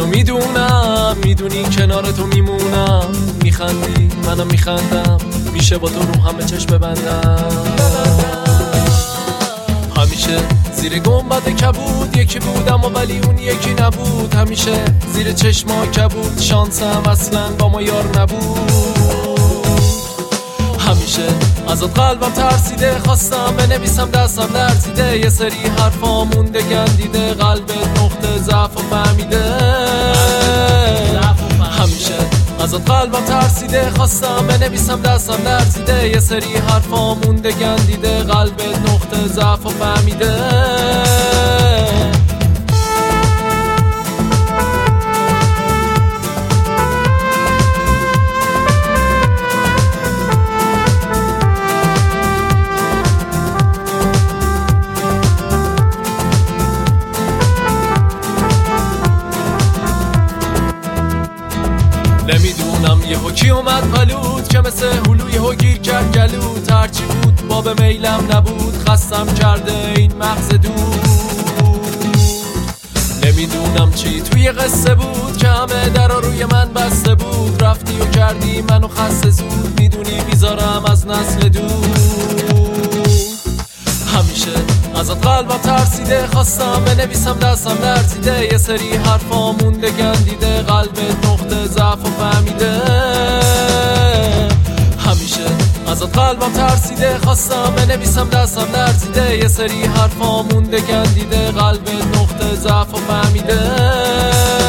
اینو میدونم، میدونی کنار تو میمونم. میخندی منم میخندم، میشه با تو رو همه چشم ببندم. همیشه زیر گنبد کبود یکی بودم و ولی اون یکی نبود. همیشه زیر چشما کبود، شانسم اصلا با ما یار نبود. همیشه ازت قلبم ترسیده، خواستم بنویسم دستم لرزیده. یه سری حرفا مونده گندیده، قلبت نقطه ضعف و فهمیده. همیشه ازت قلبم ترسیده، خواستم بنویسم دستم لرزیده. یه سری حرفا مونده گندیده، قلبت نقطه ضعف و فهمیده. نمیدونم یهو کی اومد پلود که مثل هلو یهو گیر کرد گلود. هرچی بود باب میلم نبود، خستم کرده این مغز دود. نمیدونم چی توی قصه بود که همه درا روی من بسته بود. رفتی و کردی منو خسته زود، میدونی میذارم از نسل دود. همیشه ازت قلبم ترسیده، خواستم بنویسم دستم لرزیده. یه سری حرفا مونده گندیده، قلبت نقطه ضعف و فهمیده. همیشه ازت قلبم ترسیده، خواستم بنویسم دستم لرزیده. یه سری حرفا مونده گندیده، قلبت نقطه ضعف و فهمیده.